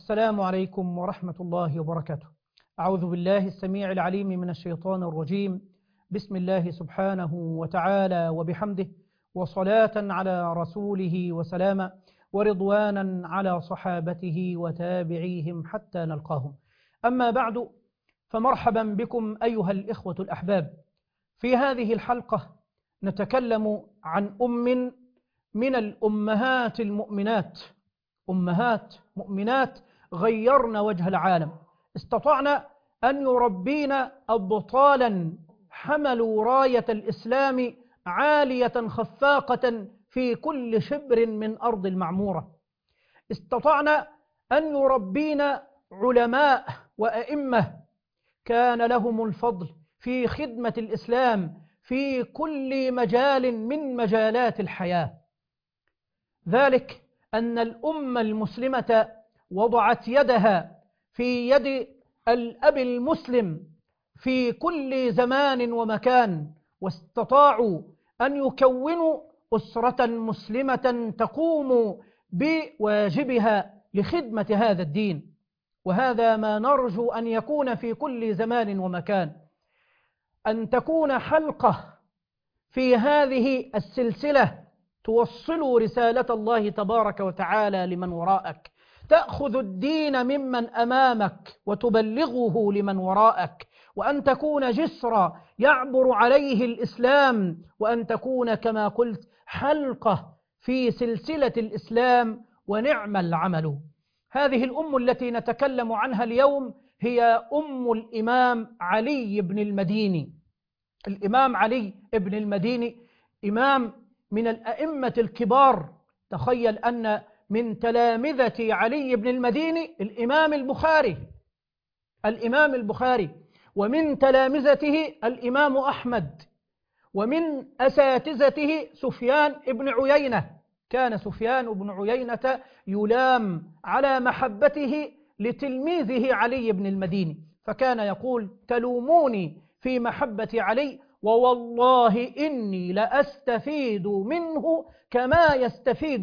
السلام عليكم ورحمة الله وبركاته. أعوذ بالله السميع العليم من الشيطان الرجيم. بسم الله سبحانه وتعالى وبحمده، وصلاة على رسوله وسلاما، ورضوانا على صحابته وتابعيهم حتى نلقاهم. أما بعد، فمرحبا بكم أيها الإخوة الأحباب. في هذه الحلقة نتكلم عن أم من الأمهات المؤمنات، أمهات مؤمنات غيرن وجه العالم، استطعنا أن يربينا أبطالا حملوا راية الإسلام عالية خفاقة في كل شبر من أرض المعمورة. استطعنا أن يربينا علماء وأئمة كان لهم الفضل في خدمة الإسلام في كل مجال من مجالات الحياة. ذلك أن الأمة المسلمة وضعت يدها في يد الأب المسلم في كل زمان ومكان، واستطاعوا أن يكونوا أسرة مسلمة تقوم بواجبها لخدمة هذا الدين. وهذا ما نرجو أن يكون في كل زمان ومكان، أن تكون حلقة في هذه السلسلة توصل رسالة الله تبارك وتعالى لمن وراءك، تأخذ الدين ممن أمامك وتبلغه لمن وراءك، وأن تكون جسرا يعبر عليه الإسلام، وأن تكون كما قلت حلقة في سلسلة الإسلام، ونعم العمل. هذه الأم التي نتكلم عنها اليوم هي أم الإمام علي بن المديني. الإمام علي بن المديني إمام من الأئمة الكبار. تخيل أن من تلامذة علي بن المديني الإمام البخاري، ومن تلامذته الإمام أحمد، ومن أساتذته سفيان بن عيينة. كان سفيان بن عيينة يلام على محبته لتلميذه علي بن المديني، فكان يقول: تلوموني في محبة علي، ووالله إني لأستفيد منه كما يستفيد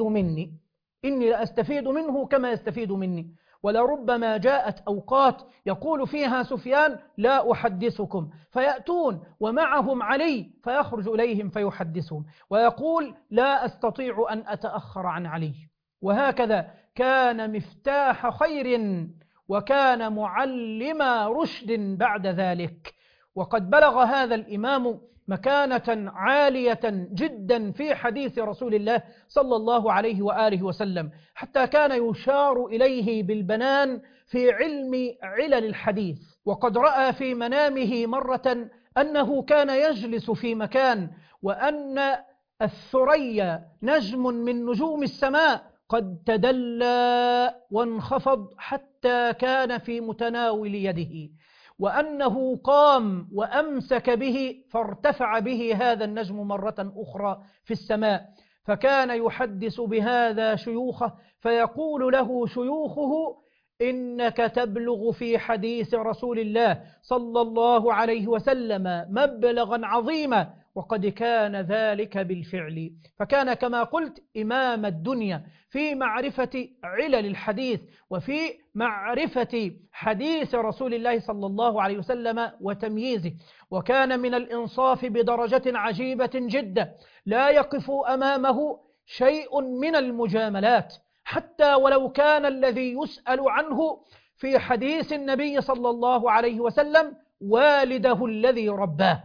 مني. ولربما جاءت أوقات يقول فيها سفيان: لا أحدثكم، فيأتون ومعهم علي فيخرج إليهم فيحدثهم، ويقول: لا أستطيع أن أتأخر عن علي. وهكذا كان مفتاح خير، وكان معلم رشد بعد ذلك. وقد بلغ هذا الإمام مكانة عالية جدا في حديث رسول الله صلى الله عليه وآله وسلم، حتى كان يشار إليه بالبنان في علل الحديث. وقد رأى في منامه مرة أنه كان يجلس في مكان، وأن الثريا نجم من نجوم السماء قد تدلى وانخفض حتى كان في متناول يده، وأنه قام وأمسك به فارتفع به هذا النجم مرة أخرى في السماء، فكان يحدث بهذا شيوخه، فيقول له شيوخه: إنك تبلغ في حديث رسول الله صلى الله عليه وسلم مبلغا عظيما، وقد كان ذلك بالفعل. فكان كما قلت إمام الدنيا في معرفة علل الحديث، وفي معرفة حديث رسول الله صلى الله عليه وسلم وتمييزه. وكان من الإنصاف بدرجة عجيبة جدا، لا يقف أمامه شيء من المجاملات، حتى ولو كان الذي يسأل عنه في حديث النبي صلى الله عليه وسلم والده الذي رباه.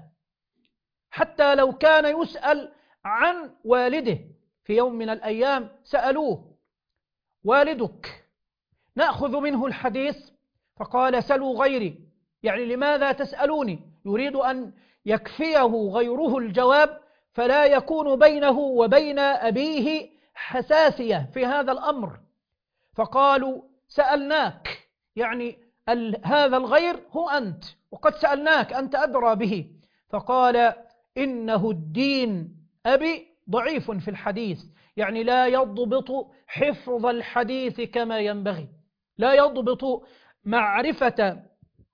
حتى لو كان يسأل عن والده، في يوم من الأيام سألوه: والدك نأخذ منه الحديث؟ فقال: سلوا غيري، يعني لماذا تسألوني؟ يريد أن يكفيه غيره الجواب، فلا يكون بينه وبين أبيه حساسية في هذا الأمر. فقالوا: سألناك، يعني هذا الغير هو أنت، وقد سألناك، أنت أدرى به. فقال: إنه الدين أبي ضعيف في الحديث، يعني لا يضبط حفظ الحديث كما ينبغي، لا يضبط معرفة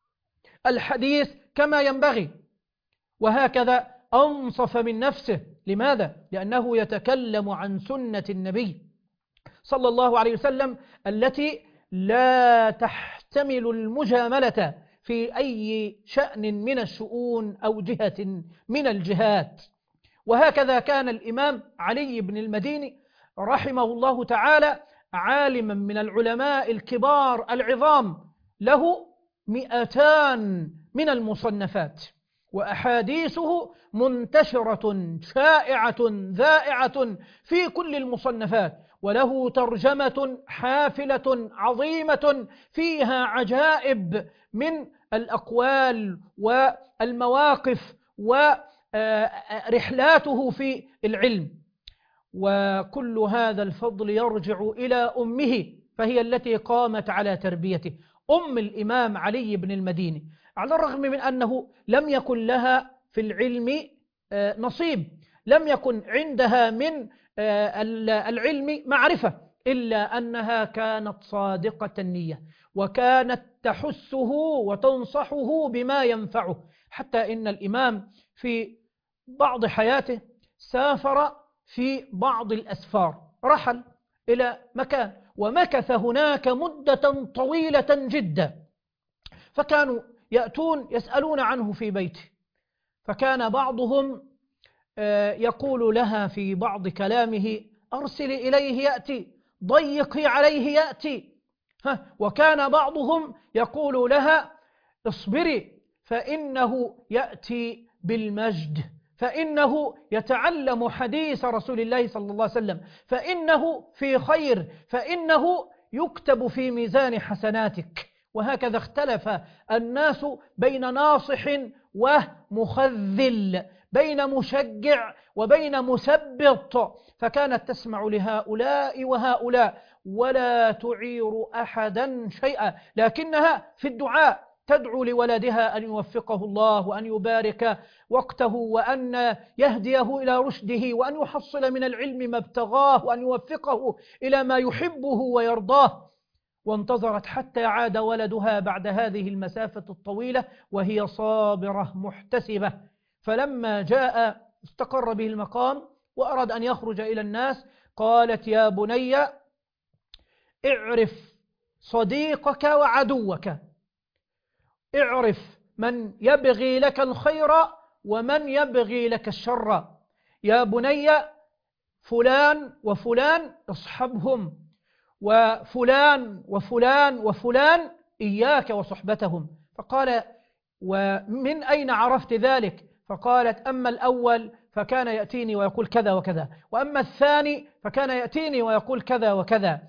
الحديث كما ينبغي. وهكذا أنصف من نفسه. لماذا؟ لأنه يتكلم عن سنة النبي صلى الله عليه وسلم التي لا تحتمل المجاملة في أي شأن من الشؤون أو جهة من الجهات. وهكذا كان الإمام علي بن المديني رحمه الله تعالى عالما من العلماء الكبار العظام، له 200 من المصنفات، وأحاديثه منتشرة شائعة ذائعة في كل المصنفات، وله ترجمة حافلة عظيمة فيها عجائب من الأقوال والمواقف ورحلاته في العلم. وكل هذا الفضل يرجع إلى أمه، فهي التي قامت على تربيته، أم الإمام علي بن المديني، على الرغم من أنه لم يكن لها في العلم نصيب، لم يكن عندها من العلم معرفة، إلا أنها كانت صادقة النية، وكانت تحثه وتنصحه بما ينفعه، حتى إن الإمام في بعض حياته سافر في بعض الأسفار، رحل إلى مكان ومكث هناك مدة طويلة جدا، فكانوا يأتون يسألون عنه في بيته، فكان بعضهم يقول لها في بعض كلامه: أرسلي إليه يأتي، ضيقي عليه يأتي. وكان بعضهم يقول لها: اصبري فإنه يأتي بالمجد، فإنه يتعلم حديث رسول الله صلى الله عليه وسلم، فإنه في خير، فإنه يكتب في ميزان حسناتك. وهكذا اختلف الناس بين ناصح ومخذل، بين مشجع وبين مثبط، فكانت تسمع لهؤلاء وهؤلاء ولا تعير أحدا شيئا، لكنها في الدعاء تدعو لولدها أن يوفقه الله، وأن يبارك وقته، وأن يهديه إلى رشده، وأن يحصل من العلم ما ابتغاه، وأن يوفقه إلى ما يحبه ويرضاه. وانتظرت حتى عاد ولدها بعد هذه المسافة الطويلة وهي صابرة محتسبة. فلما جاء استقر به المقام وأراد أن يخرج إلى الناس، قالت: يا بني، اعرف صديقك وعدوك، اعرف من يبغي لك الخير ومن يبغي لك الشر. يا بني، فلان وفلان اصحبهم، وفلان وفلان وفلان إياك وصحبتهم. فقال: ومن أين عرفت ذلك؟ فقالت: أما الأول فكان يأتيني ويقول كذا وكذا، وأما الثاني فكان يأتيني ويقول كذا وكذا.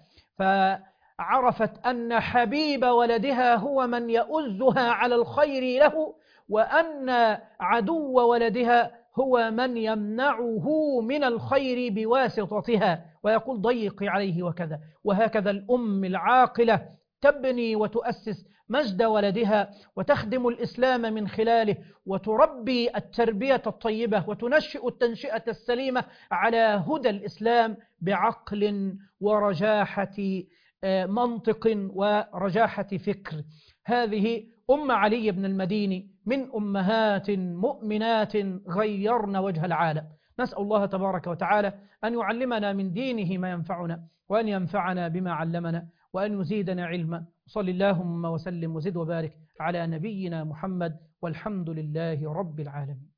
فعرفت أن حبيب ولدها هو من يؤزها على الخير له، وأن عدو ولدها هو من يمنعه من الخير بواسطتها ويقول ضيقي عليه وكذا. وهكذا الأم العاقلة تبني وتؤسس مجد ولدها، وتخدم الإسلام من خلاله، وتربي التربية الطيبة، وتنشئ التنشئة السليمة على هدى الإسلام بعقل ورجاحة منطق ورجاحة فكر. هذه أم علي بن المديني من أمهات مؤمنات غيرن وجه العالم. نسأل الله تبارك وتعالى أن يعلمنا من دينه ما ينفعنا، وأن ينفعنا بما علمنا، وأن يزيدنا علما. صل اللهم وسلم وزد وبارك على نبينا محمد، والحمد لله رب العالمين.